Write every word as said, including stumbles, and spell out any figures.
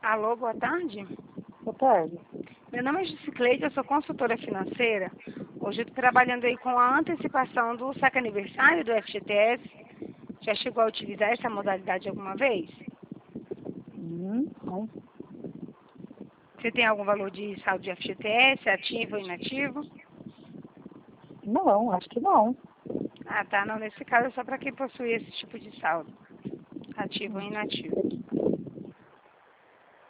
Alô, boa tarde. Boa tarde. Meu nome é Jusicleide, eu sou consultora financeira. Hoje eu estou trabalhando aí com a antecipação do saque aniversário do F G T S. Já chegou a utilizar essa modalidade alguma vez? Hum, não. Você tem algum valor de saldo de F G T S, ativo ou inativo? Não, acho que não. Ah, tá. Não, nesse caso é só para quem possui esse tipo de saldo, ativo ou inativo.